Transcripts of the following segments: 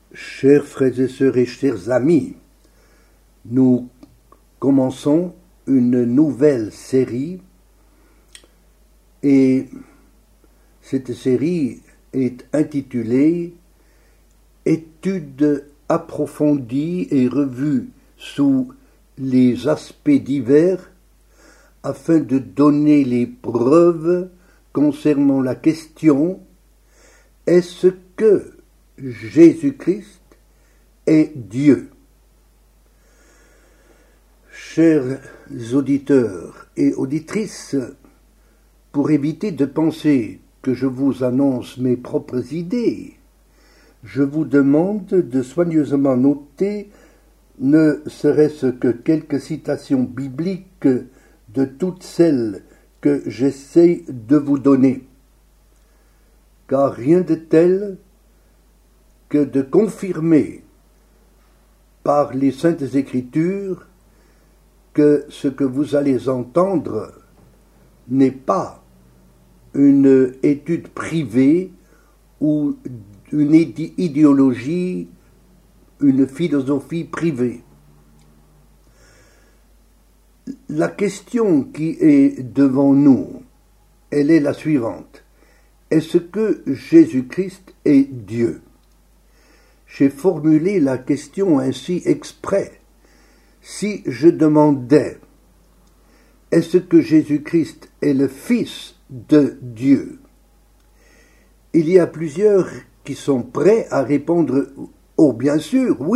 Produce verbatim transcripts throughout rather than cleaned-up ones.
Chers frères et sœurs et chers amis, nous commençons une nouvelle série et cette série est intitulée « Études approfondies et revues sous les aspects divers afin de donner les preuves concernant la question « Est-ce que Jésus-Christ est Dieu ?» Chers auditeurs et auditrices, pour éviter de penser que je vous annonce mes propres idées, je vous demande de soigneusement noter ne serait-ce que quelques citations bibliques de toutes celles que j'essaie de vous donner. Car rien de tel que de confirmer par les Saintes Écritures que ce que vous allez entendre n'est pas une étude privée ou une idéologie, une philosophie privée. La question qui est devant nous, elle est la suivante. Est-ce que Jésus-Christ est Dieu ? J'ai formulé la question ainsi exprès. Si je demandais, est-ce que Jésus-Christ est le Fils de Dieu ? Il y a plusieurs qui sont prêts à répondre « Oh, bien sûr, oui !»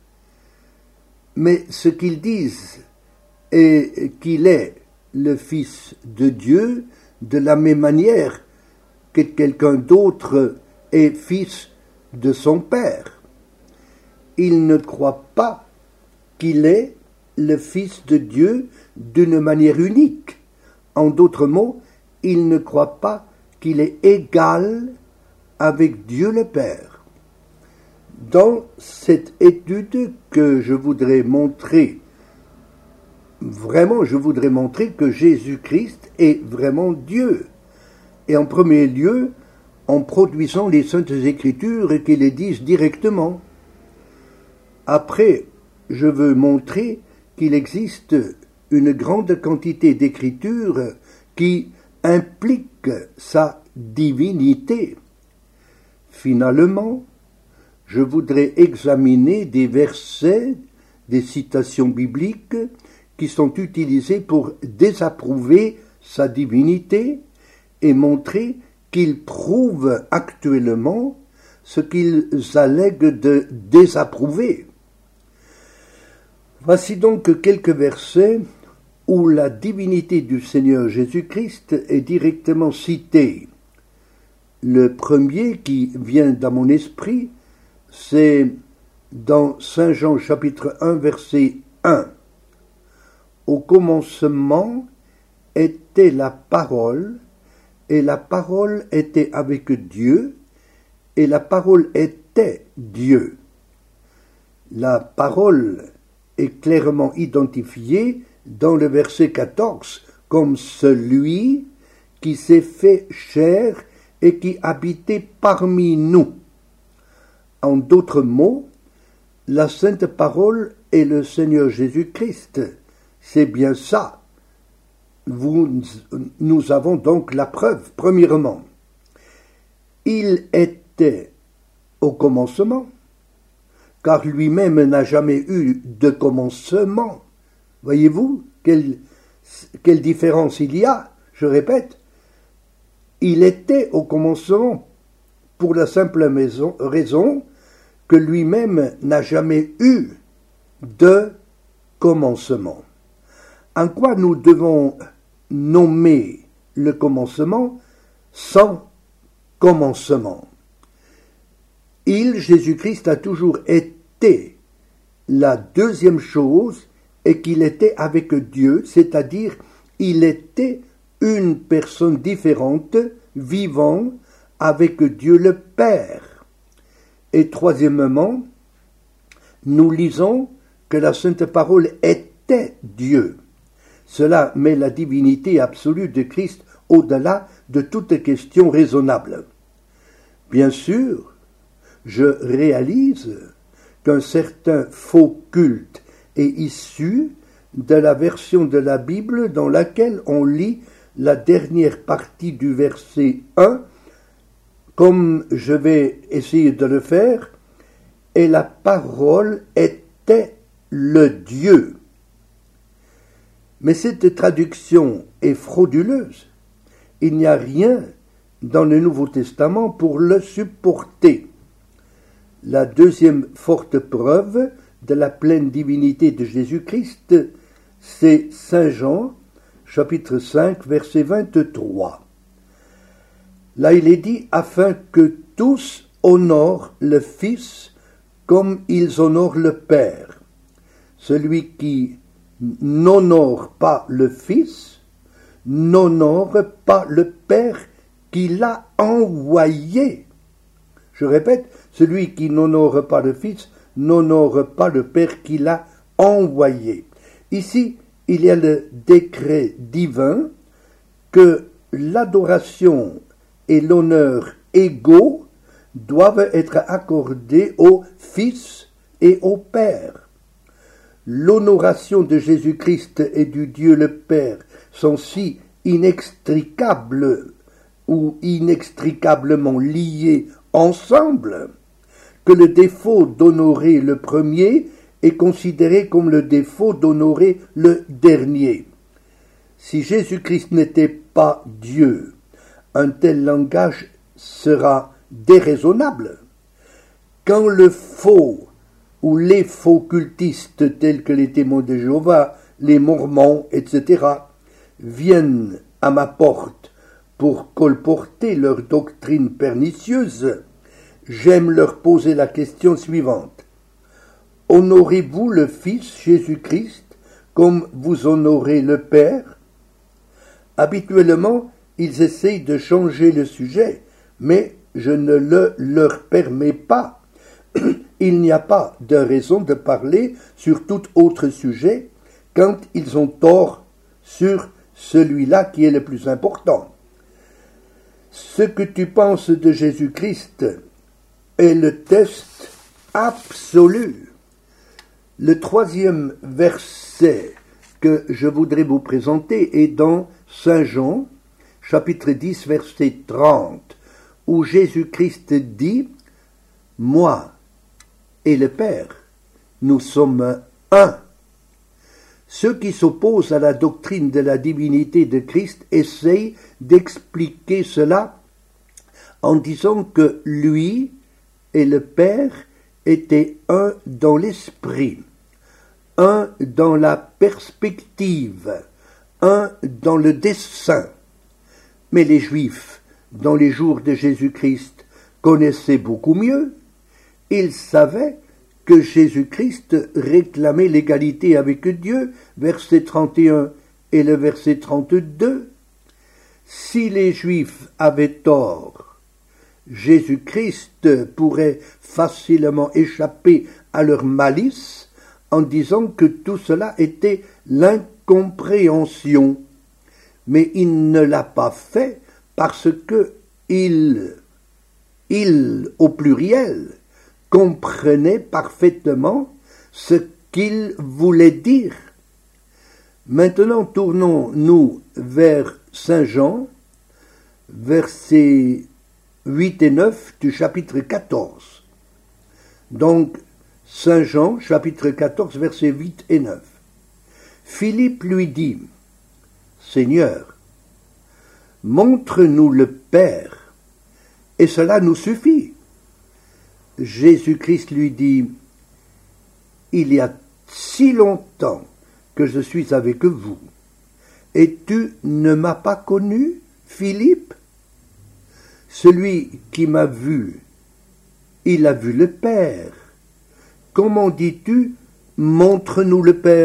Mais ce qu'ils disent est qu'il est le Fils de Dieu de la même manière que quelqu'un d'autre est fils de son Père. Ils ne croient pas qu'il est le Fils de Dieu d'une manière unique. En d'autres mots, ils ne croient pas qu'il est égal avec Dieu le Père. Dans cette étude que je voudrais montrer, vraiment je voudrais montrer que Jésus-Christ est vraiment Dieu. Et en premier lieu, en produisant les Saintes Écritures qui les disent directement. Après, je veux montrer qu'il existe une grande quantité d'écritures qui impliquent sa divinité. Finalement, je voudrais examiner des versets, des citations bibliques qui sont utilisés pour désapprouver sa divinité et montrer qu'ils prouvent actuellement ce qu'ils allèguent de désapprouver. Voici donc quelques versets où la divinité du Seigneur Jésus-Christ est directement citée. Le premier qui vient dans mon esprit, c'est dans Saint Jean chapitre un, verset un. Au commencement était la parole, et la parole était avec Dieu, et la parole était Dieu. La parole est clairement identifiée dans le verset quatorze comme celui qui s'est fait chair et qui habitait parmi nous. En d'autres mots, la sainte parole est le Seigneur Jésus-Christ. C'est bien ça. Vous, nous avons donc la preuve. Premièrement, il était au commencement, car lui-même n'a jamais eu de commencement. Voyez-vous quelle, quelle différence il y a? Je répète, il était au commencement pour la simple maison, raison que lui-même n'a jamais eu de commencement. En quoi nous devons nommer le commencement sans commencement? Il, Jésus-Christ, a toujours été la deuxième chose et qu'il était avec Dieu, c'est-à-dire il était une personne différente, vivant avec Dieu le Père. Et troisièmement, nous lisons que la Sainte Parole était Dieu. Cela met la divinité absolue de Christ au-delà de toute question raisonnable. Bien sûr, je réalise qu'un certain faux culte est issu de la version de la Bible dans laquelle on lit la dernière partie du verset un, comme je vais essayer de le faire, et la parole était le Dieu. Mais cette traduction est frauduleuse. Il n'y a rien dans le Nouveau Testament pour le supporter. La deuxième forte preuve de la pleine divinité de Jésus-Christ, c'est Saint Jean, chapitre cinq, verset vingt-trois. Là, il est dit « afin que tous honorent le Fils comme ils honorent le Père. Celui qui n'honore pas le Fils n'honore pas le Père qui l'a envoyé. » Je répète, celui qui n'honore pas le Fils n'honore pas le Père qui l'a envoyé. Ici, il y a le décret divin que l'adoration et l'honneur égaux doivent être accordés au Fils et au Père. L'honoration de Jésus-Christ et du Dieu le Père sont si inextricables ou inextricablement liés ensemble que le défaut d'honorer le premier est considéré comme le défaut d'honorer le dernier. Si Jésus-Christ n'était pas Dieu, un tel langage sera déraisonnable. Quand le faux ou les faux cultistes tels que les témoins de Jéhovah, les Mormons, et cetera, viennent à ma porte pour colporter leur doctrine pernicieuse, j'aime leur poser la question suivante. Honorez-vous le Fils Jésus-Christ comme vous honorez le Père? Habituellement, ils essayent de changer le sujet, mais je ne le leur permets pas. Il n'y a pas de raison de parler sur tout autre sujet quand ils ont tort sur celui-là qui est le plus important. Ce que tu penses de Jésus-Christ est le test absolu. Le troisième verset que je voudrais vous présenter est dans Saint Jean, chapitre dix, verset trente, où Jésus-Christ dit « Moi et le Père, nous sommes un ». Ceux qui s'opposent à la doctrine de la divinité de Christ essayent d'expliquer cela en disant que lui et le Père étaient un dans l'esprit, un dans la perspective, un dans le dessein. Mais les Juifs, dans les jours de Jésus-Christ, connaissaient beaucoup mieux. Ils savaient que Jésus-Christ réclamait l'égalité avec Dieu, verset trente et un et le verset trente-deux. Si les Juifs avaient tort, Jésus-Christ pourrait facilement échapper à leur malice en disant que tout cela était l'incompréhension. Mais il ne l'a pas fait parce que il, il au pluriel, comprenait parfaitement ce qu'il voulait dire. Maintenant, tournons-nous vers Saint Jean, versets huit et neuf du chapitre quatorze. Donc, Saint Jean, chapitre quatorze, versets huit et neuf. Philippe lui dit, « Seigneur, montre-nous le Père, et cela nous suffit. » Jésus-Christ lui dit, « Il y a si longtemps que je suis avec vous, et tu ne m'as pas connu, Philippe? Celui qui m'a vu, il a vu le Père. Comment dis-tu, montre-nous le Père? »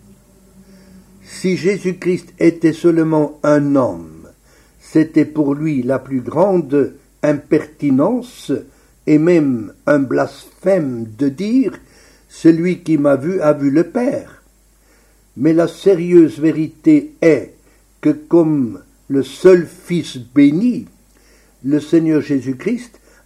Si Jésus-Christ était seulement un homme, c'était pour lui la plus grande impertinence et même un blasphème de dire « Celui qui m'a vu a vu le Père ». Mais la sérieuse vérité est que comme le seul Fils béni, le Seigneur Jésus-Christ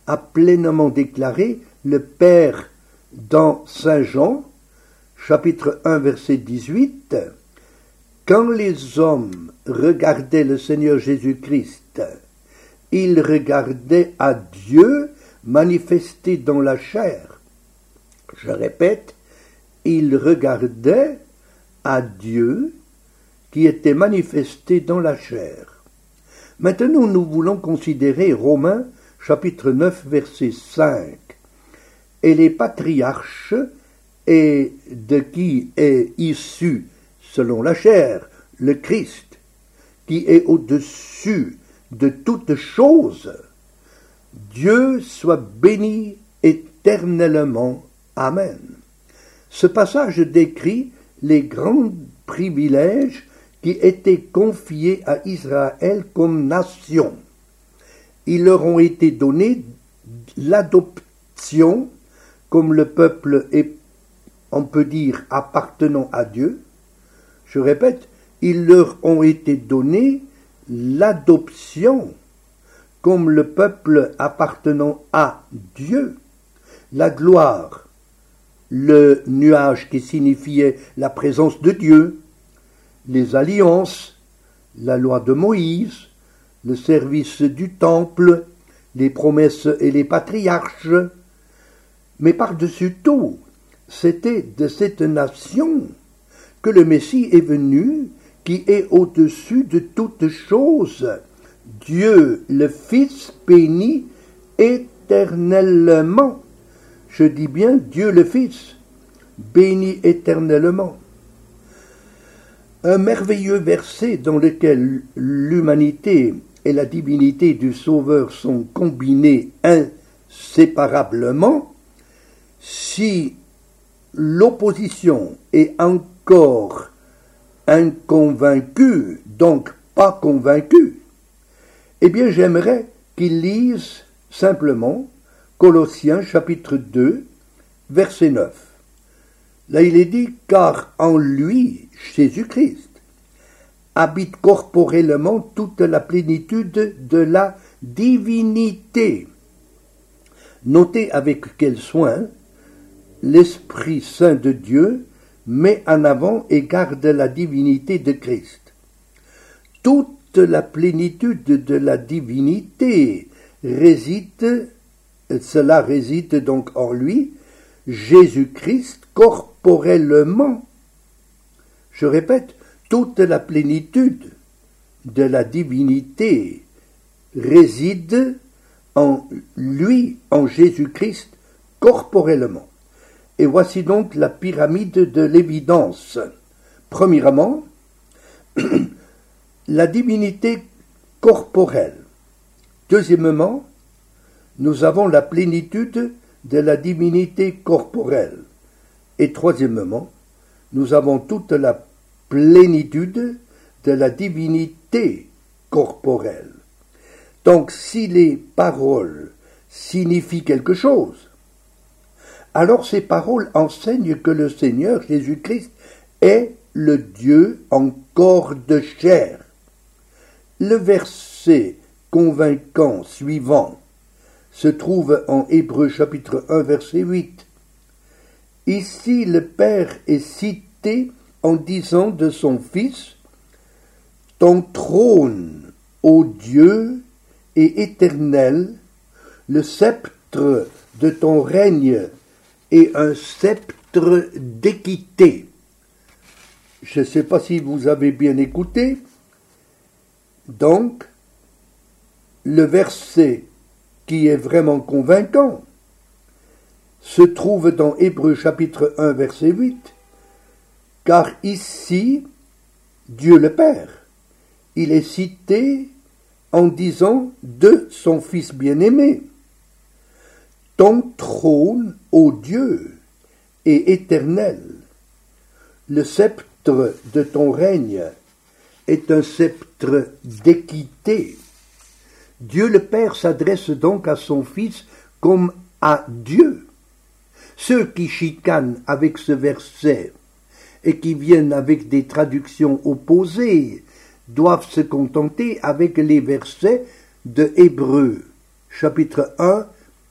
a pleinement déclaré le Père dans Saint Jean, chapitre un, verset dix-huit. Quand les hommes regardaient le Seigneur Jésus-Christ, ils regardaient à Dieu manifesté dans la chair. Je répète, ils regardaient à Dieu qui était manifesté dans la chair. Maintenant, nous voulons considérer Romains, chapitre neuf, verset cinq. Et les patriarches, et de qui est issu, selon la chair, le Christ, qui est au-dessus de toutes choses, Dieu soit béni éternellement. Amen. Ce passage décrit les grands privilèges qui étaient confiés à Israël comme nation. Ils leur ont été donnés l'adoption comme le peuple est, on peut dire, appartenant à Dieu. Je répète, ils leur ont été donnés l'adoption comme le peuple appartenant à Dieu, la gloire, le nuage qui signifiait la présence de Dieu, les alliances, la loi de Moïse, le service du temple, les promesses et les patriarches. Mais par-dessus tout, c'était de cette nation que le Messie est venu, qui est au-dessus de toutes choses, Dieu le Fils béni éternellement. Je dis bien Dieu le Fils, béni éternellement. Un merveilleux verset dans lequel l'humanité et la divinité du Sauveur sont combinées inséparablement. Si l'opposition est encore inconvaincue, donc pas convaincue, eh bien j'aimerais qu'il lise simplement Colossiens chapitre deux, verset neuf. Là il est dit, car en lui, Jésus-Christ, habite corporellement toute la plénitude de la divinité. Notez avec quel soin l'Esprit Saint de Dieu met en avant et garde la divinité de Christ. Toute la plénitude de la divinité réside, cela réside donc en lui, Jésus-Christ corporellement. Je répète, toute la plénitude de la divinité réside en lui, en Jésus-Christ, corporellement. Et voici donc la pyramide de l'évidence. Premièrement, la divinité corporelle. Deuxièmement, nous avons la plénitude de la divinité corporelle. Et troisièmement, nous avons toute la plénitude de la divinité corporelle. Donc, si les paroles signifient quelque chose, alors ces paroles enseignent que le Seigneur Jésus-Christ est le Dieu en corps de chair. Le verset convaincant suivant se trouve en Hébreux chapitre un, verset huit. Ici, le Père est cité en disant de son Fils, « Ton trône, ô Dieu, est éternel, le sceptre de ton règne est un sceptre d'équité. » Je ne sais pas si vous avez bien écouté. Donc, le verset qui est vraiment convaincant se trouve dans Hébreux chapitre un, verset huit. Car ici, Dieu le Père, il est cité en disant de son Fils bien-aimé, « Ton trône, ô Dieu, est éternel. Le sceptre de ton règne est un sceptre d'équité. » Dieu le Père s'adresse donc à son Fils comme à Dieu. Ceux qui chicanent avec ce verset et qui viennent avec des traductions opposées doivent se contenter avec les versets de Hébreux, chapitre un,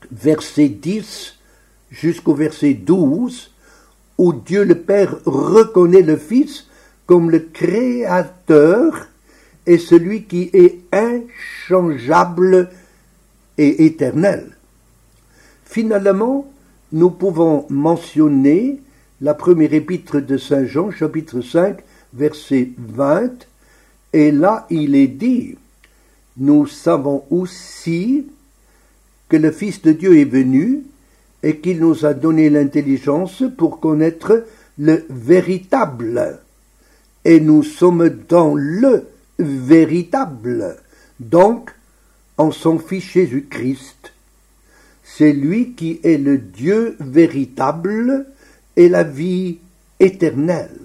verset dix jusqu'au verset douze, où Dieu le Père reconnaît le Fils comme le Créateur et celui qui est inchangeable et éternel. Finalement, nous pouvons mentionner la première épître de Saint Jean, chapitre cinq, verset vingt, et là il est dit, nous savons aussi que le Fils de Dieu est venu et qu'il nous a donné l'intelligence pour connaître le véritable. Et nous sommes dans le véritable, donc en son Fils Jésus-Christ. C'est lui qui est le Dieu véritable et la vie éternelle.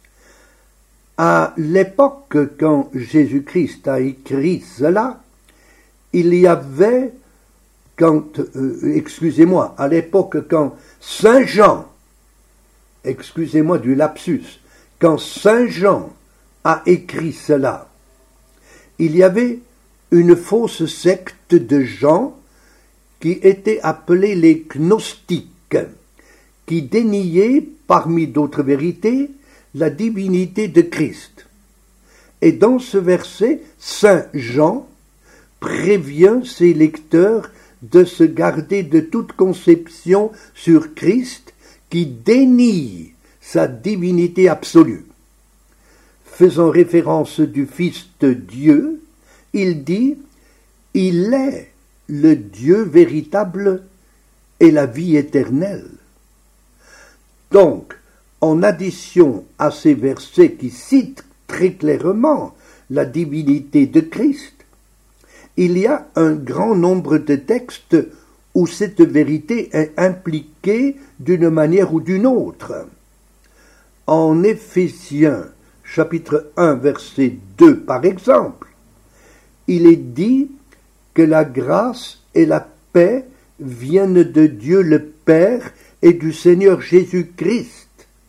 À l'époque quand Jésus-Christ a écrit cela, il y avait, quand, euh, excusez-moi, à l'époque quand Saint Jean, excusez-moi du lapsus, quand Saint Jean a écrit cela, il y avait une fausse secte de gens qui étaient appelés les gnostiques, qui déniaient, parmi d'autres vérités, la divinité de Christ. Et dans ce verset, Saint Jean prévient ses lecteurs de se garder de toute conception sur Christ qui dénie sa divinité absolue. Faisant référence du Fils de Dieu, il dit « Il est le Dieu véritable et la vie éternelle ». Donc, en addition à ces versets qui citent très clairement la divinité de Christ, il y a un grand nombre de textes où cette vérité est impliquée d'une manière ou d'une autre. En Éphésiens, chapitre un, verset deux, par exemple, il est dit que la grâce et la paix viennent de Dieu le Père et du Seigneur Jésus-Christ.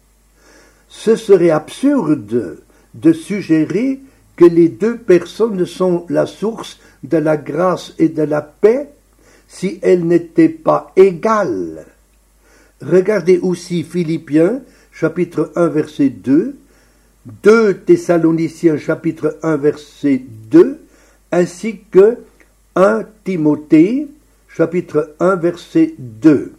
Ce serait absurde de suggérer que les deux personnes sont la source de la grâce et de la paix si elles n'étaient pas égales. Regardez aussi Philippiens, chapitre un, verset deux, deux Thessaloniciens, chapitre un, verset deux, ainsi que un Timothée, chapitre un, verset deux.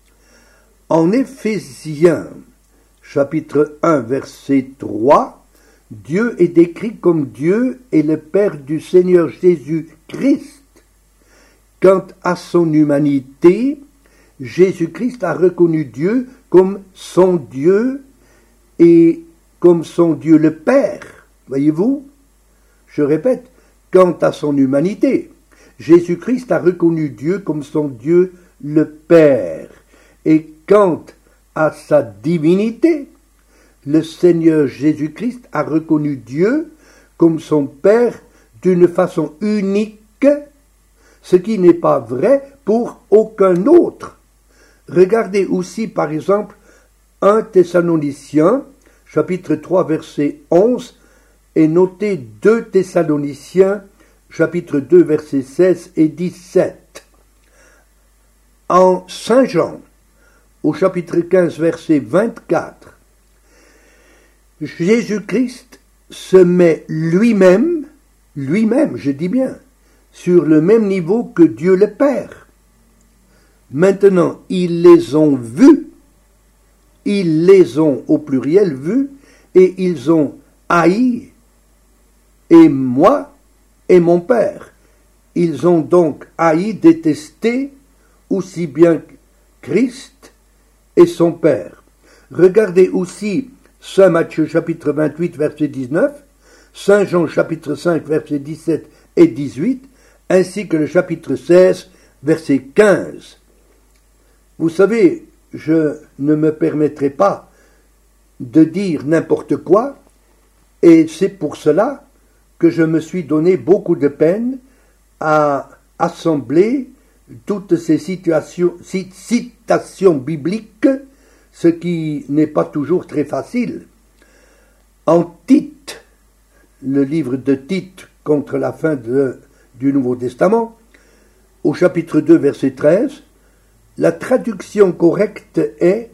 En Éphésiens, chapitre un, verset trois, Dieu est décrit comme Dieu et le Père du Seigneur Jésus-Christ. Quant à son humanité, Jésus-Christ a reconnu Dieu comme son Dieu et comme son Dieu le Père. Voyez-vous? Je répète, quant à son humanité, Jésus-Christ a reconnu Dieu comme son Dieu le Père. Et quant à sa divinité, le Seigneur Jésus-Christ a reconnu Dieu comme son Père d'une façon unique, ce qui n'est pas vrai pour aucun autre. Regardez aussi par exemple un Thessaloniciens, chapitre trois, verset onze, et notez deux Thessaloniciens, chapitre deux, versets seize et dix-sept. En Saint Jean, au chapitre quinze, verset vingt-quatre, Jésus-Christ se met lui-même, lui-même, je dis bien, sur le même niveau que Dieu le Père. Maintenant, ils les ont vus, ils les ont au pluriel vus, et ils ont haï, et moi et mon Père. Ils ont donc haï, détesté, aussi bien Christ et son Père. Regardez aussi Saint Matthieu chapitre vingt-huit, verset dix-neuf, Saint Jean chapitre cinq, verset dix-sept et dix-huit, ainsi que le chapitre seize, verset quinze. Vous savez, je ne me permettrai pas de dire n'importe quoi, et c'est pour cela que je me suis donné beaucoup de peine à assembler toutes ces situations, citations bibliques, ce qui n'est pas toujours très facile. En Tite, le livre de Tite contre la fin de, du Nouveau Testament, au chapitre deux, verset treize, La traduction correcte est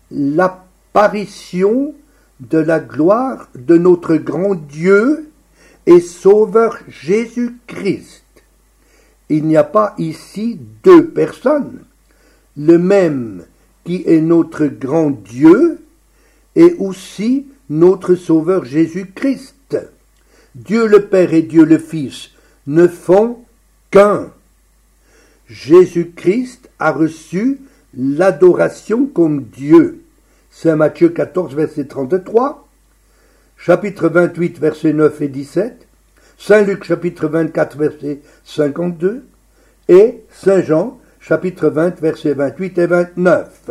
l'apparition de la gloire de notre grand Dieu et Sauveur Jésus-Christ. Il n'y a pas ici deux personnes. Le même qui est notre grand Dieu est aussi notre Sauveur Jésus-Christ. Dieu le Père et Dieu le Fils ne font qu'un. Jésus-Christ a reçu l'adoration comme Dieu. Saint Matthieu quatorze, verset trente-trois, chapitre vingt-huit, versets neuf et dix-sept, Saint Luc, chapitre vingt-quatre, verset cinquante-deux, et Saint Jean, chapitre vingt, versets vingt-huit et vingt-neuf.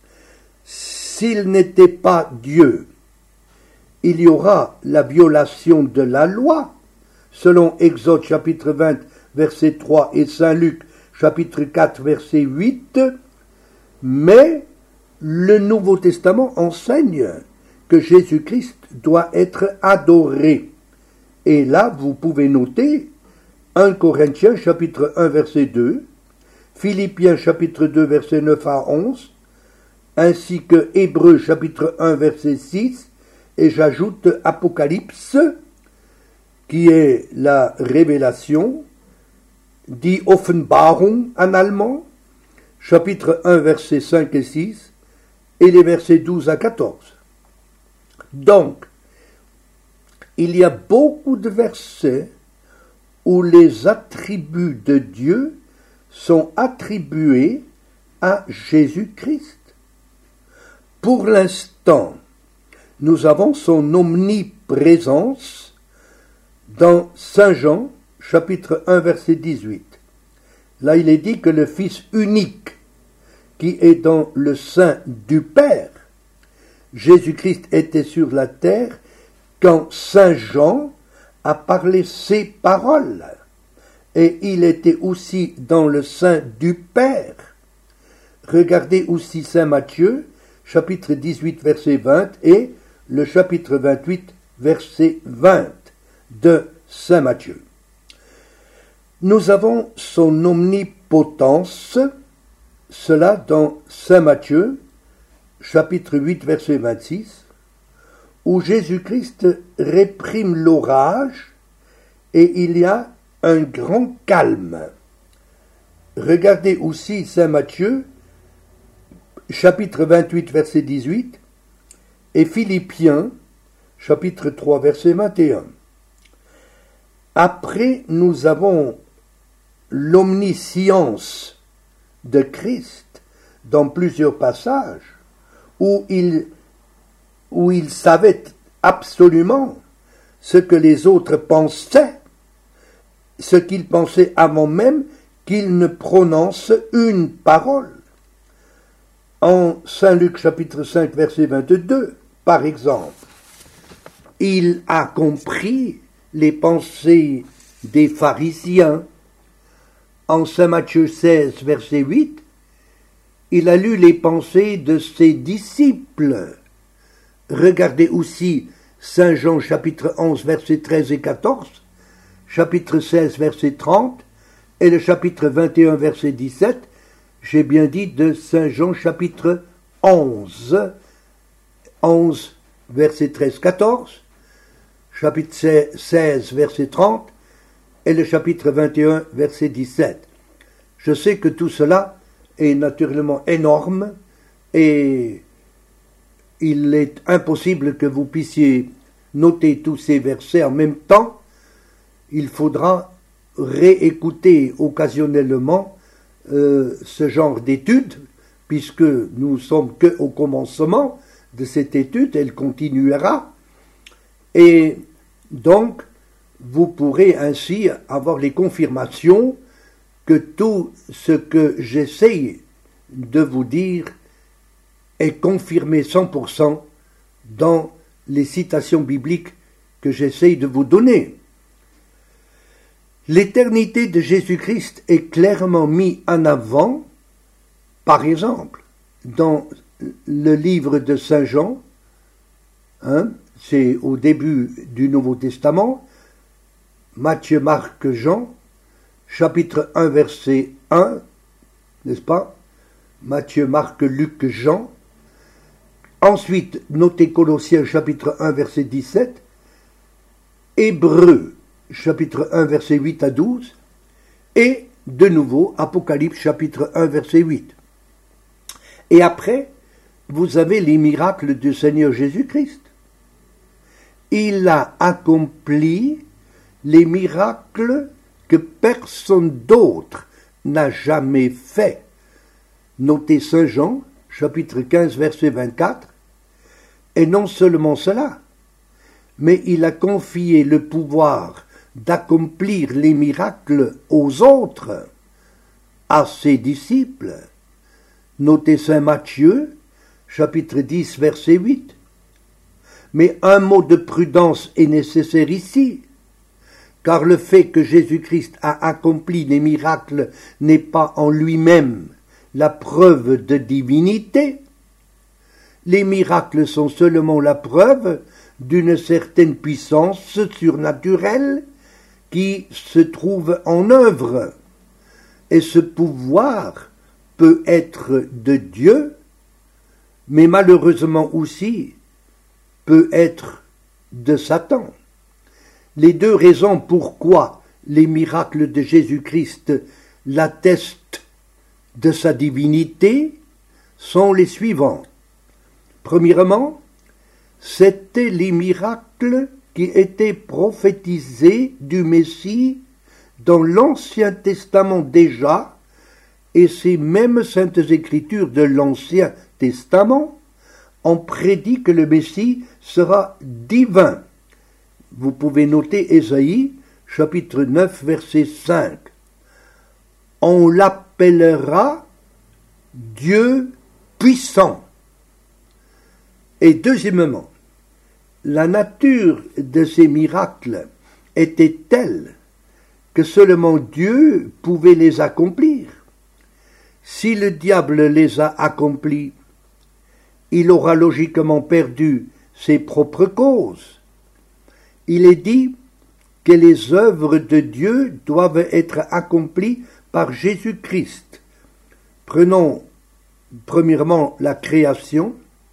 S'il n'était pas Dieu, il y aura la violation de la loi, selon Exode, chapitre vingt, verset trois, et Saint Luc, chapitre quatre, verset huit, mais le Nouveau Testament enseigne que Jésus-Christ doit être adoré. Et là, vous pouvez noter un Corinthiens chapitre un verset deux, Philippiens chapitre deux verset neuf à onze, ainsi que Hébreux chapitre un verset six, et j'ajoute Apocalypse, qui est la révélation, dit Offenbarung en allemand, chapitre un verset cinq et six, et les versets douze à quatorze. Donc, il y a beaucoup de versets où les attributs de Dieu sont attribués à Jésus-Christ. Pour l'instant, nous avons son omniprésence dans Saint Jean, chapitre un, verset dix-huit. Là, il est dit que le Fils unique, qui est dans le sein du Père, Jésus-Christ était sur la terre quand Saint Jean a parlé ces paroles, et il était aussi dans le sein du Père. Regardez aussi Saint Matthieu, chapitre dix-huit, verset vingt, et le chapitre vingt-huit, verset vingt de Saint Matthieu. Nous avons son omnipotence, cela dans Saint Matthieu, chapitre huit, verset vingt-six, où Jésus-Christ réprime l'orage et il y a un grand calme. Regardez aussi Saint Matthieu, chapitre vingt-huit, verset dix-huit, et Philippiens, chapitre trois, verset vingt et un. Après, nous avons l'omniscience de Christ dans plusieurs passages où il, où il savait absolument ce que les autres pensaient, ce qu'ils pensaient avant même qu'ils ne prononcent une parole. En Saint Luc chapitre cinq verset vingt-deux, par exemple, il a compris les pensées des pharisiens. En Saint Matthieu seize, verset huit, il a lu les pensées de ses disciples. Regardez aussi Saint Jean chapitre onze, verset treize et quatorze, chapitre seize, verset trente, et le chapitre vingt et un, verset dix-sept, j'ai bien dit de Saint Jean chapitre onze, onze, verset treize, quatorze, chapitre seize, verset trente, et le chapitre vingt et un, verset dix-sept. Je sais que tout cela est naturellement énorme et il est impossible que vous puissiez noter tous ces versets en même temps. Il faudra réécouter occasionnellement euh, ce genre d'étude, puisque nous sommes qu'au commencement de cette étude, elle continuera. Et donc, vous pourrez ainsi avoir les confirmations que tout ce que j'essaye de vous dire est confirmé cent pour cent dans les citations bibliques que j'essaye de vous donner. L'éternité de Jésus-Christ est clairement mise en avant, par exemple, dans le livre de Saint Jean, hein, c'est au début du Nouveau Testament, Matthieu, Marc, Jean, chapitre un, verset un, n'est-ce pas? Matthieu, Marc, Luc, Jean. Ensuite, notez Colossiens chapitre un, verset dix-sept. Hébreux, chapitre un, verset huit à douze. Et, de nouveau, Apocalypse, chapitre un, verset huit. Et après, vous avez les miracles du Seigneur Jésus-Christ. Il a accompli les miracles que personne d'autre n'a jamais fait. Notez Saint Jean, chapitre quinze, verset vingt-quatre. Et non seulement cela, mais il a confié le pouvoir d'accomplir les miracles aux autres, à ses disciples. Notez Saint Matthieu, chapitre dix, verset huit. Mais un mot de prudence est nécessaire ici, car le fait que Jésus-Christ a accompli les miracles n'est pas en lui-même la preuve de divinité. Les miracles sont seulement la preuve d'une certaine puissance surnaturelle qui se trouve en œuvre. Et ce pouvoir peut être de Dieu, mais malheureusement aussi peut être de Satan. Les deux raisons pourquoi les miracles de Jésus-Christ l'attestent de sa divinité sont les suivantes. Premièrement, c'étaient les miracles qui étaient prophétisés du Messie dans l'Ancien Testament déjà, et ces mêmes saintes écritures de l'Ancien Testament ont prédit que le Messie sera divin. Vous pouvez noter Ésaïe, chapitre neuf, verset cinq. On l'appellera Dieu puissant. Et deuxièmement, la nature de ces miracles était telle que seulement Dieu pouvait les accomplir. Si le diable les a accomplis, il aura logiquement perdu ses propres causes. Il est dit que les œuvres de Dieu doivent être accomplies par Jésus-Christ. Prenons premièrement la création,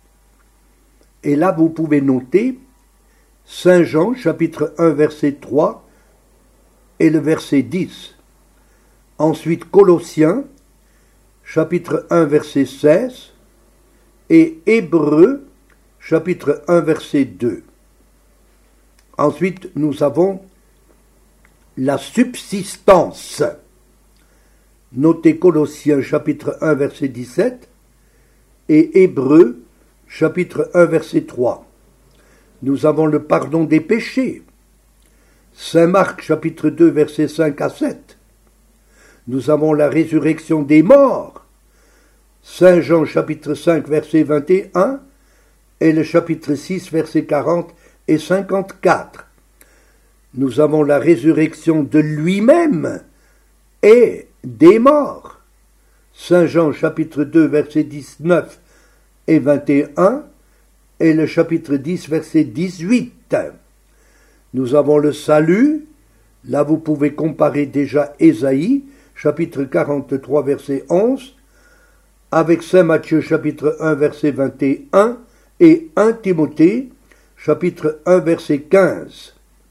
et là vous pouvez noter Saint Jean chapitre un verset trois et le verset dix. Ensuite Colossiens chapitre un verset seize et Hébreux chapitre un verset deux. Ensuite nous avons la subsistance. Notez Colossiens chapitre un verset dix-sept et Hébreux chapitre un verset trois. Nous avons le pardon des péchés. Saint Marc chapitre deux verset cinq à sept. Nous avons la résurrection des morts. Saint Jean chapitre cinq verset vingt et un et le chapitre six verset quarante et cinquante-quatre. Nous avons la résurrection de lui-même et des morts. Saint Jean chapitre deux verset dix-neuf et vingt et un et le chapitre dix verset dix-huit. Nous avons le salut. Là vous pouvez comparer déjà Ésaïe chapitre quarante-trois verset onze avec Saint Matthieu chapitre un verset vingt et un et un Timothée chapitre un verset quinze.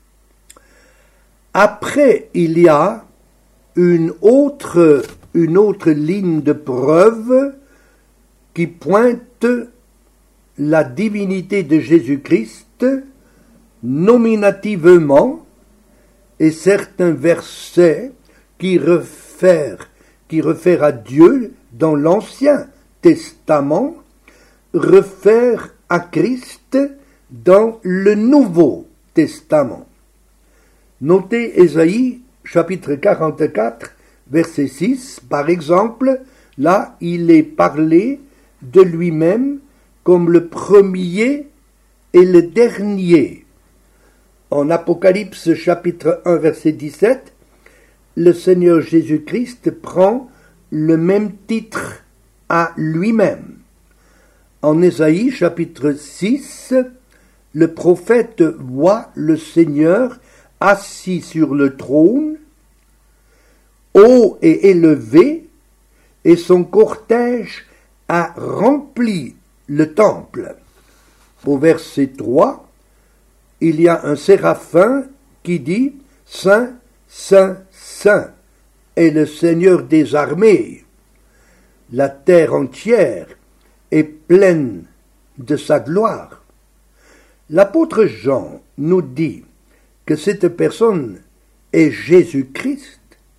Après, il y a une autre, une autre ligne de preuve qui pointe la divinité de Jésus-Christ nominativement, et certains versets qui réfèrent, qui réfèrent à Dieu dans l'Ancien Testament réfèrent à Christ dans le Nouveau Testament. Notez Ésaïe chapitre quarante-quatre verset six, par exemple, là il est parlé de lui-même comme le premier et le dernier. En Apocalypse chapitre un verset dix-sept, le Seigneur Jésus-Christ prend le même titre à lui-même. En Ésaïe chapitre six, le prophète voit le Seigneur assis sur le trône, haut et élevé, et son cortège a rempli le temple. Au verset trois, il y a un séraphin qui dit « Saint, Saint, Saint est le Seigneur des armées. La terre entière est pleine de sa gloire. » L'apôtre Jean nous dit que cette personne est Jésus-Christ.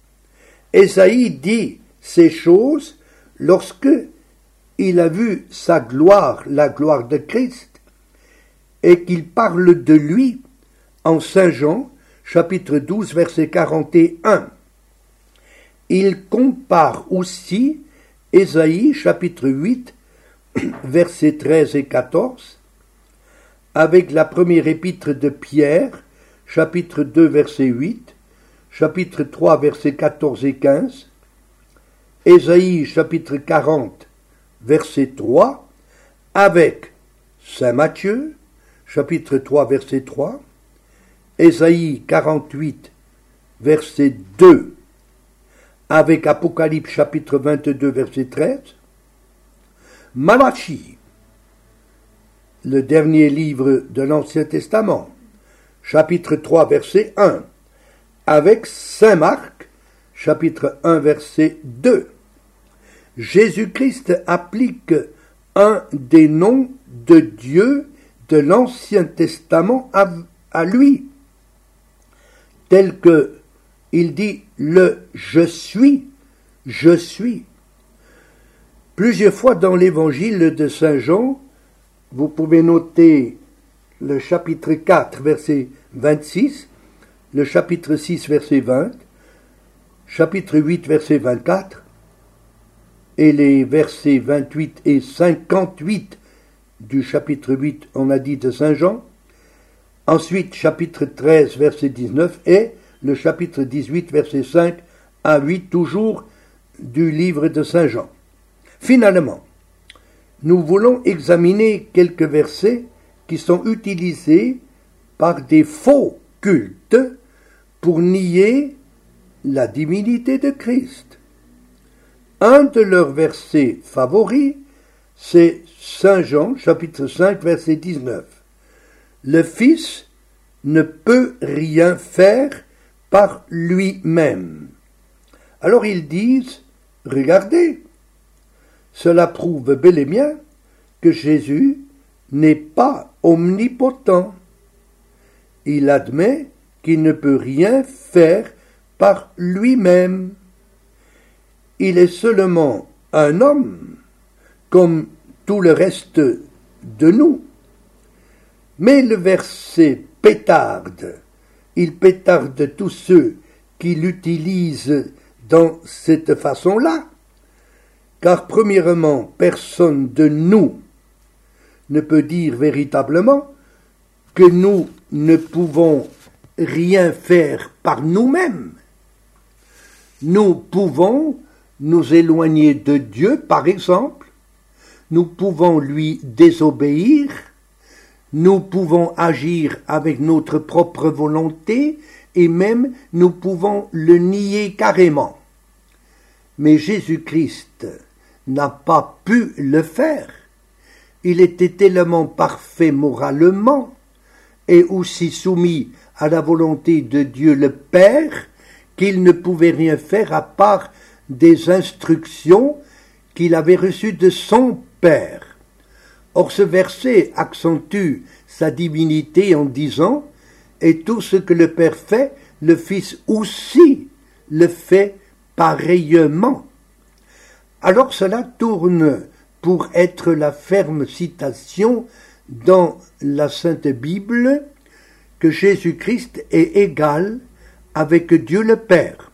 Ésaïe dit ces choses lorsque il a vu sa gloire, la gloire de Christ, et qu'il parle de lui en Saint Jean, chapitre douze, verset quarante et un. Il compare aussi Ésaïe, chapitre huit, versets treize et quatorze, avec la première épître de Pierre, chapitre deux, verset huit, chapitre trois, versets quatorze et quinze, Ésaïe, chapitre quarante, verset trois, avec Saint Matthieu, chapitre trois, verset trois, Ésaïe quarante-huit, verset deux, avec Apocalypse, chapitre vingt-deux, verset treize, Malachie, le dernier livre de l'Ancien Testament, chapitre trois, verset un, avec Saint Marc, chapitre un, verset deux. Jésus-Christ applique un des noms de Dieu de l'Ancien Testament à, à lui, tel que il dit le « je suis »,« je suis ». Plusieurs fois dans l'évangile de Saint Jean, vous pouvez noter le chapitre quatre, verset vingt-six, le chapitre six, verset vingt, chapitre huit, verset vingt-quatre, et les versets vingt-huit et cinquante-huit du chapitre huit, on a dit de Saint Jean. Ensuite, chapitre treize, verset dix-neuf, et le chapitre dix-huit, verset cinq à huit, toujours du livre de Saint Jean. Finalement, nous voulons examiner quelques versets qui sont utilisés par des faux cultes pour nier la divinité de Christ. Un de leurs versets favoris, c'est Saint Jean, chapitre cinq, verset dix-neuf. Le Fils ne peut rien faire par lui-même. Alors ils disent, regardez, cela prouve bel et bien que Jésus n'est pas omnipotent. Il admet qu'il ne peut rien faire par lui-même. Il est seulement un homme, comme tout le reste de nous. Mais le verset pétarde, il pétarde tous ceux qui l'utilisent dans cette façon-là, car premièrement, personne de nous ne peut dire véritablement que nous ne pouvons rien faire par nous-mêmes. Nous pouvons nous éloigner de Dieu, par exemple, nous pouvons lui désobéir, nous pouvons agir avec notre propre volonté et même nous pouvons le nier carrément. Mais Jésus-Christ n'a pas pu le faire. Il était tellement parfait moralement et aussi soumis à la volonté de Dieu le Père qu'il ne pouvait rien faire à part des instructions qu'il avait reçues de son Père. Or ce verset accentue sa divinité en disant « Et tout ce que le Père fait, le Fils aussi le fait pareillement ». Alors cela tourne pour être la ferme citation dans la Sainte Bible que Jésus-Christ est égal avec Dieu le Père.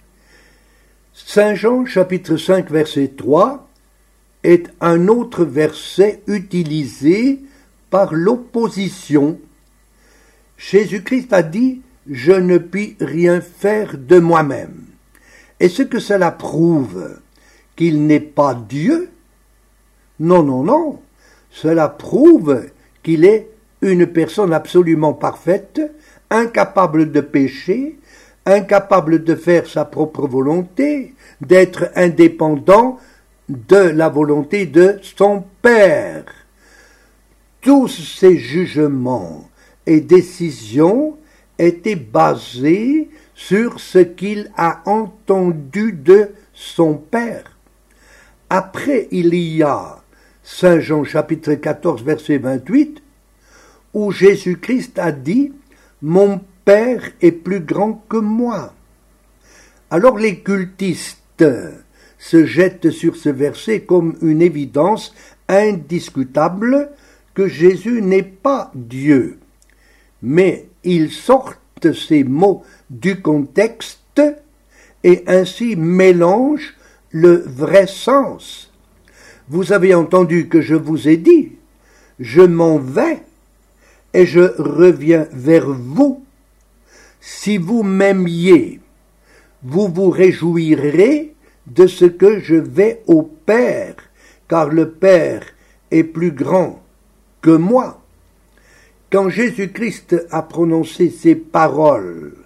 Saint Jean chapitre cinq verset trois est un autre verset utilisé par l'opposition. Jésus-Christ a dit « Je ne puis rien faire de moi-même ». Est-ce que cela prouve qu'il n'est pas Dieu? Non, non, non. Cela prouve qu'il est une personne absolument parfaite, incapable de pécher, incapable de faire sa propre volonté, d'être indépendant de la volonté de son Père. Tous ces jugements et décisions étaient basés sur ce qu'il a entendu de son Père. Après, il y a Saint Jean chapitre quatorze verset vingt-huit, où Jésus-Christ a dit « Mon Père est plus grand que moi ». Alors les cultistes se jettent sur ce verset comme une évidence indiscutable que Jésus n'est pas Dieu. Mais ils sortent ces mots du contexte et ainsi mélangent le vrai sens. Vous avez entendu que je vous ai dit, je m'en vais et je reviens vers vous. Si vous m'aimiez, vous vous réjouirez de ce que je vais au Père, car le Père est plus grand que moi. Quand Jésus-Christ a prononcé ces paroles,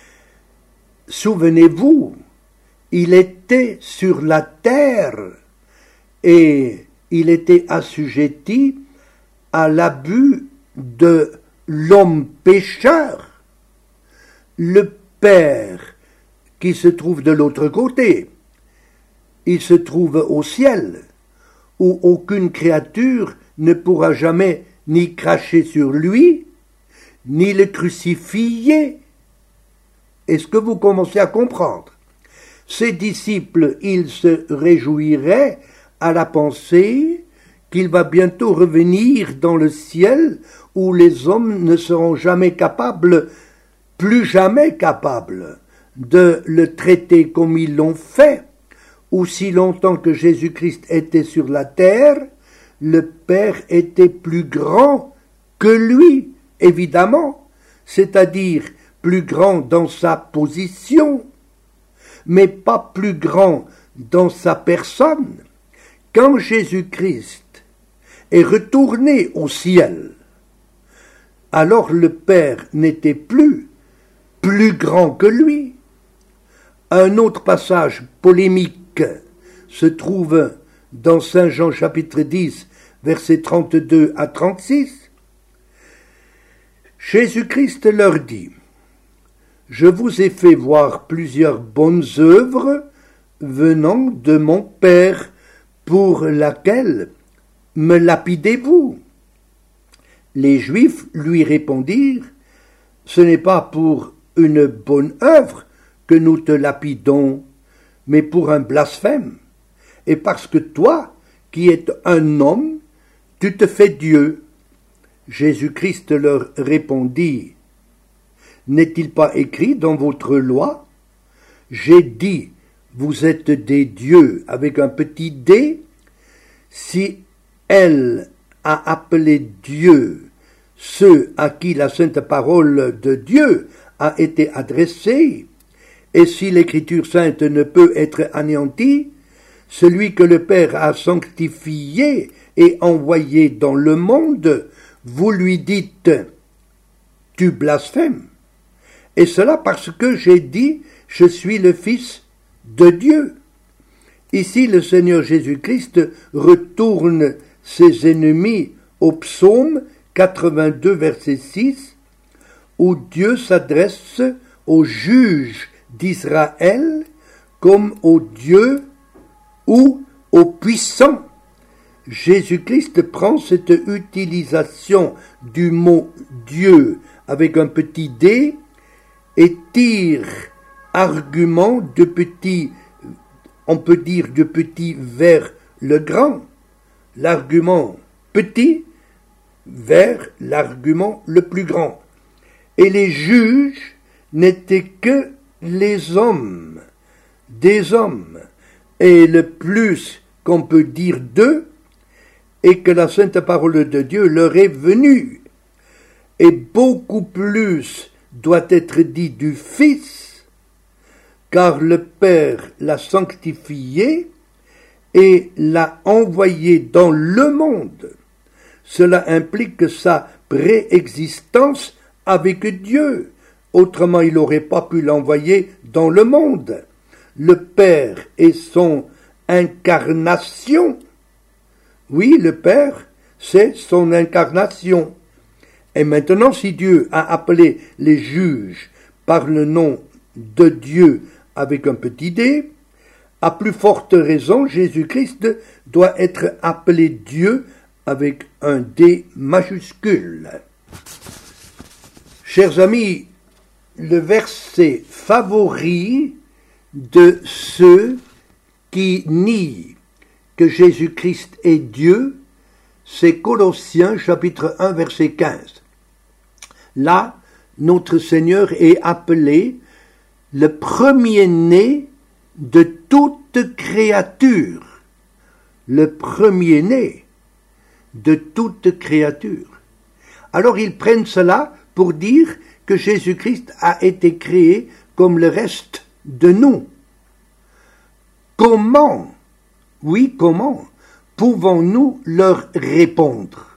souvenez-vous, il était sur la terre et il était assujetti à l'abus de l'homme pécheur. Le Père qui se trouve de l'autre côté, il se trouve au ciel, où aucune créature ne pourra jamais ni cracher sur lui, ni le crucifier. Est-ce que vous commencez à comprendre? Ses disciples, ils se réjouiraient à la pensée qu'il va bientôt revenir dans le ciel où les hommes ne seront jamais capables, plus jamais capables, de le traiter comme ils l'ont fait. Aussi longtemps que Jésus-Christ était sur la terre, le Père était plus grand que lui, évidemment, c'est-à-dire plus grand dans sa position, mais pas plus grand dans sa personne. Quand Jésus-Christ est retourné au ciel, alors le Père n'était plus plus grand que lui. Un autre passage polémique se trouve dans Saint Jean chapitre dix, versets trente-deux à trente-six. Jésus-Christ leur dit « Je vous ai fait voir plusieurs bonnes œuvres venant de mon Père, pour laquelle me lapidez-vous » Les Juifs lui répondirent « Ce n'est pas pour une bonne œuvre que nous te lapidons, mais pour un blasphème, et parce que toi, qui es un homme, tu te fais Dieu. » Jésus-Christ leur répondit « N'est-il pas écrit dans votre loi? J'ai dit, vous êtes des dieux avec un petit d. Si elle a appelé Dieu ceux à qui la sainte parole de Dieu a été adressée, et si l'écriture sainte ne peut être anéantie, celui que le Père a sanctifié et envoyé dans le monde, vous lui dites « Tu blasphèmes ». Et cela parce que j'ai dit « Je suis le Fils de Dieu ». Ici, le Seigneur Jésus-Christ retourne ses ennemis au psaume quatre-vingt-deux, verset six, où Dieu s'adresse aux juges d'Israël comme aux dieux ou aux puissants. Jésus-Christ prend cette utilisation du mot Dieu avec un petit d et tire argument de petit, on peut dire de petit vers le grand, l'argument petit vers l'argument le plus grand. Et les juges n'étaient que les hommes, des hommes, et le plus qu'on peut dire d'eux est que la sainte parole de Dieu leur est venue. Et beaucoup plus doit être dit du Fils, car le Père l'a sanctifié et l'a envoyé dans le monde. Cela implique sa préexistence avec Dieu, autrement il n'aurait pas pu l'envoyer dans le monde. Le Père est son incarnation. Oui, le Père, c'est son incarnation. Et maintenant, si Dieu a appelé les juges par le nom de Dieu avec un petit d, à plus forte raison, Jésus-Christ doit être appelé Dieu avec un D majuscule. Chers amis, le verset favori de ceux qui nient que Jésus-Christ est Dieu, c'est Colossiens chapitre un verset quinze. Là, notre Seigneur est appelé le premier-né de toute créature. Le premier-né de toute créature. Alors ils prennent cela pour dire que Jésus-Christ a été créé comme le reste de nous. Comment, oui, comment pouvons-nous leur répondre?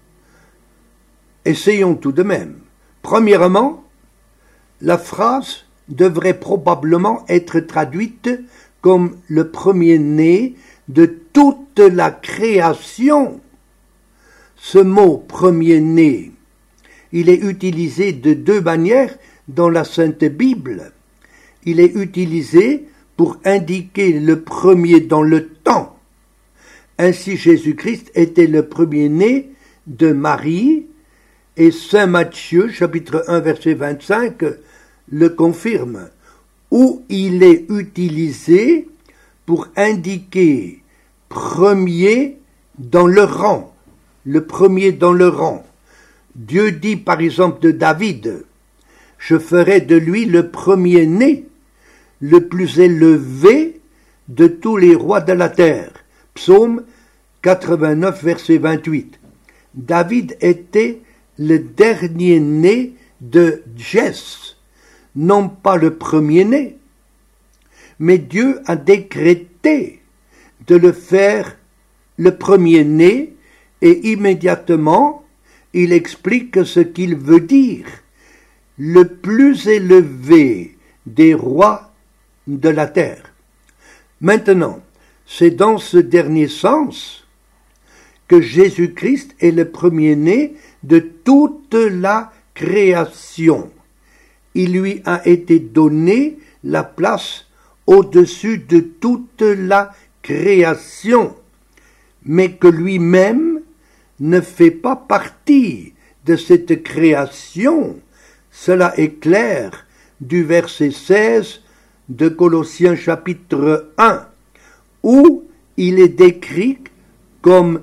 Essayons tout de même. Premièrement, la phrase devrait probablement être traduite comme le premier-né de toute la création. Ce mot premier-né, il est utilisé de deux manières dans la Sainte Bible. Il est utilisé pour indiquer le premier dans le temps. Ainsi Jésus-Christ était le premier-né de Marie, et saint Matthieu, chapitre un, verset vingt-cinq, le confirme, où il est utilisé pour indiquer premier dans le rang, le premier dans le rang. Dieu dit par exemple de David, « Je ferai de lui le premier-né, le plus élevé de tous les rois de la terre. » Psaume quatre-vingt-neuf, verset vingt-huit. David était le dernier-né de Jesse, non pas le premier-né, mais Dieu a décrété de le faire le premier-né et immédiatement il explique ce qu'il veut dire. Le plus élevé des rois de la terre. Maintenant, c'est dans ce dernier sens que Jésus-Christ est le premier-né de toute la création. Il lui a été donné la place au-dessus de toute la création, mais que lui-même ne fait pas partie de cette création. Cela est clair du verset seize de Colossiens chapitre un, où il est décrit comme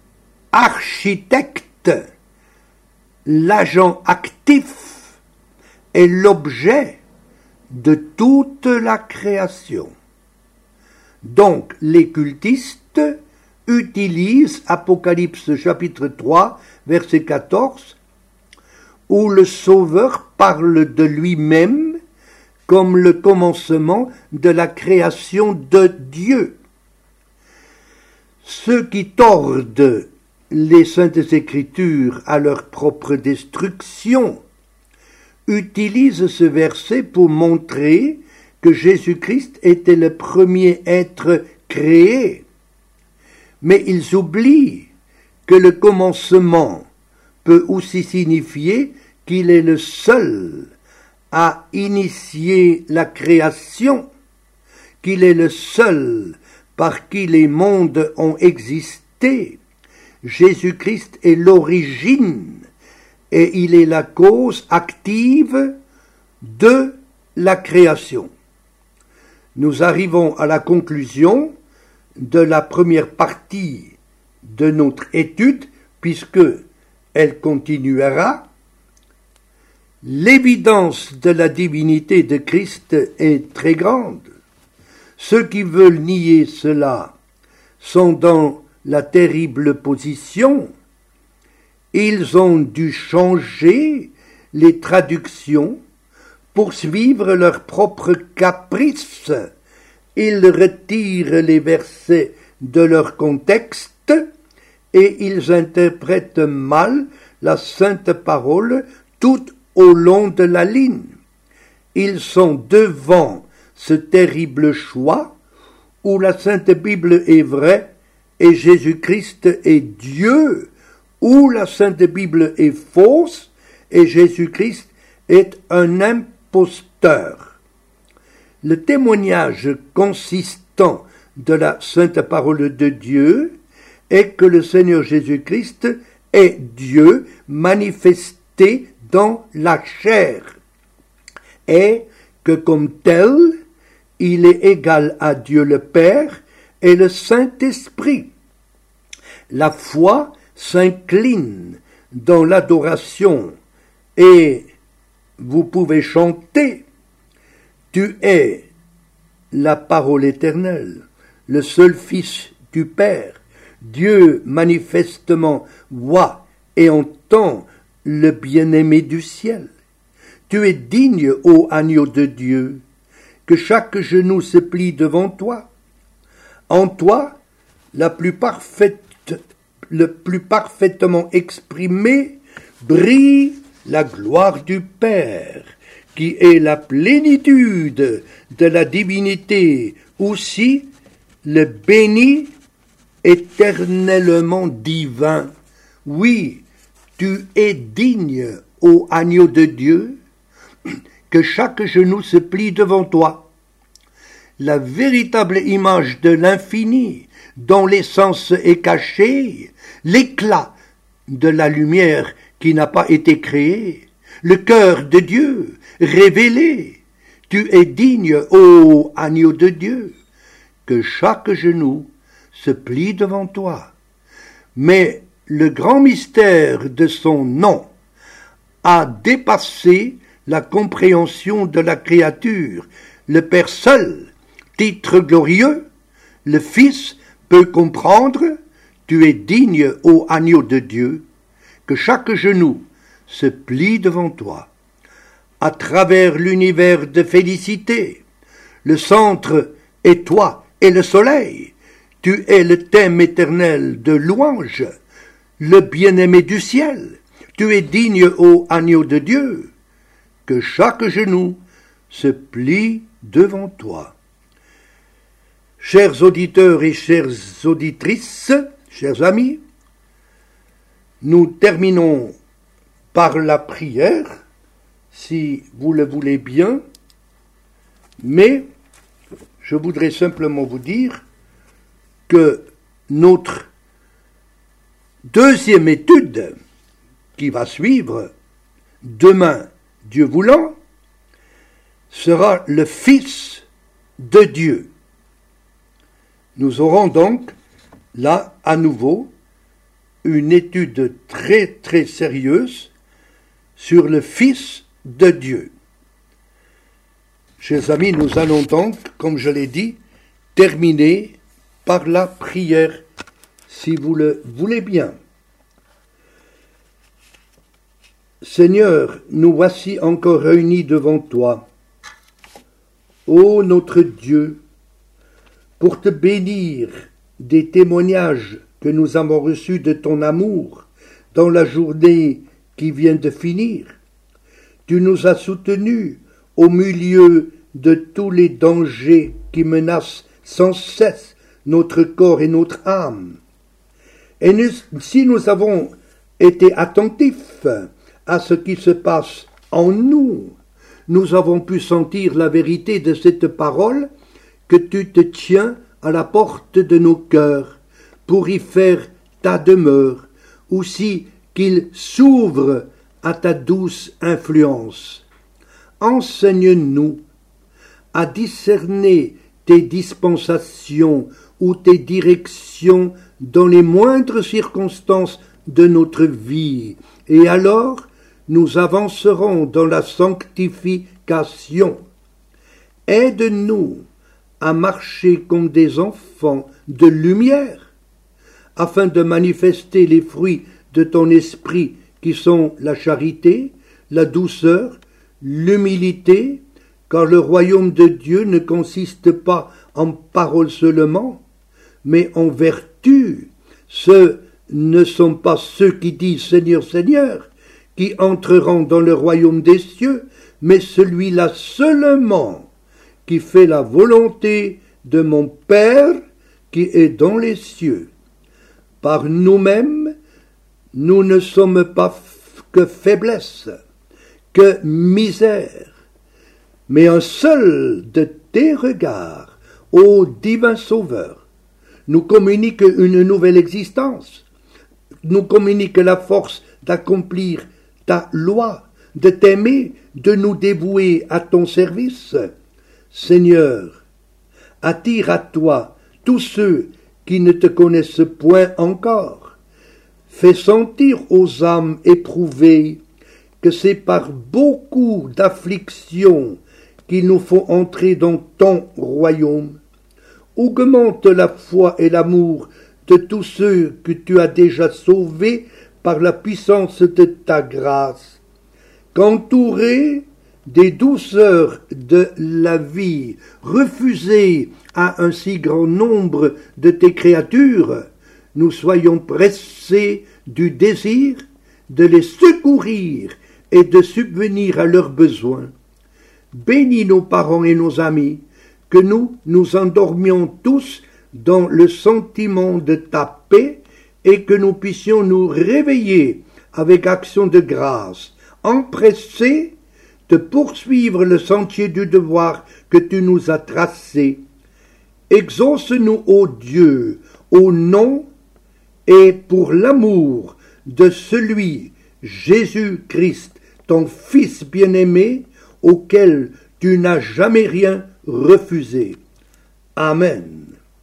architecte, l'agent actif et l'objet de toute la création. Donc, les cultistes utilisent Apocalypse chapitre trois, verset quatorze, où le Sauveur parle de lui-même comme le commencement de la création de Dieu. Ceux qui tordent les Saintes Écritures à leur propre destruction utilisent ce verset pour montrer que Jésus-Christ était le premier être créé. Mais ils oublient que le commencement peut aussi signifier qu'il est le seul à initier la création, qu'il est le seul par qui les mondes ont existé. Jésus-Christ est l'origine et il est la cause active de la création. Nous arrivons à la conclusion de la première partie de notre étude, puisque elle continuera. L'évidence de la divinité de Christ est très grande. Ceux qui veulent nier cela sont dans la terrible position. Ils ont dû changer les traductions pour suivre leurs propres caprices. Ils retirent les versets de leur contexte et ils interprètent mal la sainte parole tout au long de la ligne. ils sont devant ce terrible choix où la Sainte Bible est vraie et Jésus-Christ est Dieu, où la Sainte Bible est fausse et Jésus-Christ est un imposteur. Le témoignage consistant de la Sainte Parole de Dieu est que le Seigneur Jésus-Christ est Dieu manifesté dans la chair, et que comme tel, il est égal à Dieu le Père et le Saint-Esprit. La foi s'incline dans l'adoration et vous pouvez chanter. Tu es la parole éternelle, le seul Fils du Père. Dieu manifestement voit et entend le bien-aimé du ciel. Tu es digne, ô agneau de Dieu, que chaque genou se plie devant toi. En toi, la plus parfaite, le plus parfaitement exprimé, brille la gloire du Père, qui est la plénitude de la divinité, aussi le béni éternellement divin. Oui, tu es digne, ô agneau de Dieu, que chaque genou se plie devant toi. La véritable image de l'infini, dont l'essence est cachée, l'éclat de la lumière qui n'a pas été créée, le cœur de Dieu révélé. Tu es digne, ô agneau de Dieu, que chaque genou se plie devant toi. Mais le grand mystère de son nom a dépassé la compréhension de la créature. Le Père seul, titre glorieux, le Fils peut comprendre. Tu es digne, ô agneau de Dieu, que chaque genou se plie devant toi. À travers l'univers de félicité, le centre est toi et le soleil. Tu es le thème éternel de louange, le bien-aimé du ciel. Tu es digne, ô agneau de Dieu, que chaque genou se plie devant toi. Chers auditeurs et chères auditrices, chers amis, nous terminons par la prière, si vous le voulez bien, mais je voudrais simplement vous dire que notre deuxième étude qui va suivre, demain, Dieu voulant, sera le Fils de Dieu. Nous aurons donc là à nouveau une étude très très sérieuse sur le Fils de Dieu. Chers amis, nous allons donc, comme je l'ai dit, terminer par la prière, si vous le voulez bien. Seigneur, nous voici encore réunis devant toi. Ô notre Dieu, pour te bénir des témoignages que nous avons reçus de ton amour dans la journée qui vient de finir. Tu nous as soutenus au milieu de tous les dangers qui menacent sans cesse notre corps et notre âme. Et nous, si nous avons été attentifs à ce qui se passe en nous, nous avons pu sentir la vérité de cette parole, que tu te tiens à la porte de nos cœurs pour y faire ta demeure, aussi qu'il s'ouvre à ta douce influence. Enseigne-nous à discerner tes dispensations ou tes directions dans les moindres circonstances de notre vie, et alors nous avancerons dans la sanctification. Aide-nous à marcher comme des enfants de lumière, afin de manifester les fruits de ton esprit qui sont la charité, la douceur, l'humilité, car le royaume de Dieu ne consiste pas en paroles seulement, mais en vertu. Ce ne sont pas ceux qui disent Seigneur, Seigneur, qui entreront dans le royaume des cieux, mais celui-là seulement qui fait la volonté de mon Père qui est dans les cieux. Par nous-mêmes, nous ne sommes pas que faiblesse, que misère, mais un seul de tes regards, ô divin Sauveur, nous communique une nouvelle existence, nous communique la force d'accomplir ta loi, de t'aimer, de nous dévouer à ton service. Seigneur, attire à toi tous ceux qui ne te connaissent point encore. Fais sentir aux âmes éprouvées que c'est par beaucoup d'afflictions qu'il nous faut entrer dans ton royaume. Augmente la foi et l'amour de tous ceux que tu as déjà sauvés par la puissance de ta grâce, qu'entourés des douceurs de la vie refusées à un si grand nombre de tes créatures, nous soyons pressés du désir de les secourir et de subvenir à leurs besoins. Bénis nos parents et nos amis, que nous nous endormions tous dans le sentiment de ta paix et que nous puissions nous réveiller avec action de grâce, empressés de poursuivre le sentier du devoir que tu nous as tracé. Exauce-nous, ô Dieu, au nom et pour l'amour de celui, Jésus-Christ, ton Fils bien-aimé, auquel tu n'as jamais rien refusé. Amen.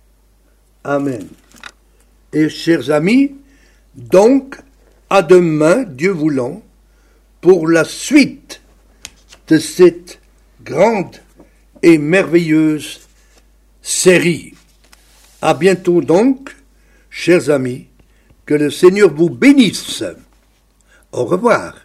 Amen. Et chers amis, donc, à demain, Dieu voulant, pour la suite de cette grande et merveilleuse série. À bientôt donc, chers amis, que le Seigneur vous bénisse. Au revoir.